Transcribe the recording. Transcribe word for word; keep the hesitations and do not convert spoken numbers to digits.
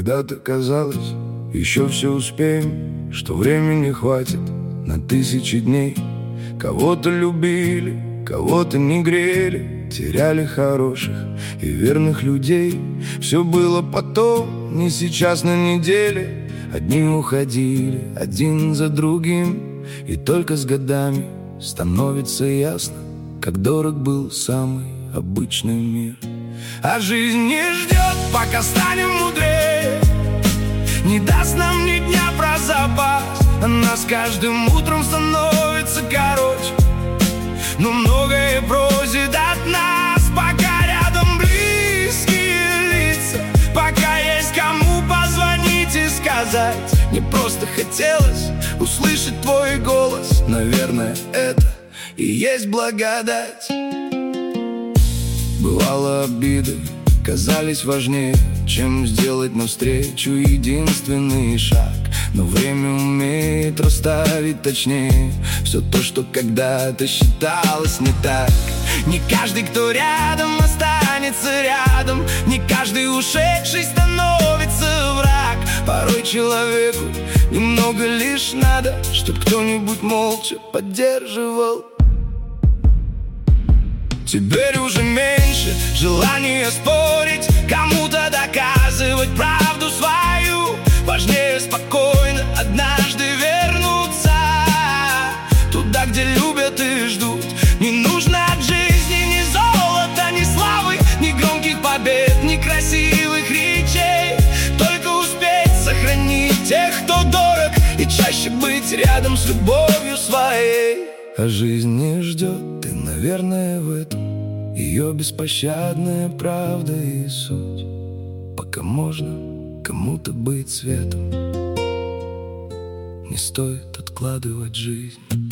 когда-то казалось, еще все успеем, что времени хватит на тысячи дней. Кого-то любили, кого-то не грели, теряли хороших и верных людей. Все было потом, не сейчас на неделе. Одни уходили один за другим, и только с годами становится ясно, как дорог был самый обычный мир. А жизнь не ждет, пока станем мудрее, не даст нам ни дня про запас. Она с каждым утром становится короче, но многое просит от нас. Пока рядом близкие лица, пока есть кому позвонить и сказать. Мне просто хотелось услышать твой голос. Наверное, это и есть благодать. Бывало, обиды казались важнее, чем сделать навстречу единственный шаг. Но время умеет расставить точнее все то, что когда-то считалось не так. Не каждый, кто рядом, останется рядом, не каждый ушедший становится враг. Порой человеку немного лишь надо, чтоб кто-нибудь молча поддерживал. Теперь уже меньше желания спорить, кому-то доказывать правду свою. Важнее спокойно однажды вернуться туда, где любят и ждут. Не нужно от жизни ни золота, ни славы, ни громких побед, ни красивых речей. Только успеть сохранить тех, кто дорог, и чаще быть рядом с любовью своей. А жизнь не ждет, ты, наверное, в этом ее беспощадная правда и суть. Пока можно кому-то быть светом, не стоит откладывать жизнь.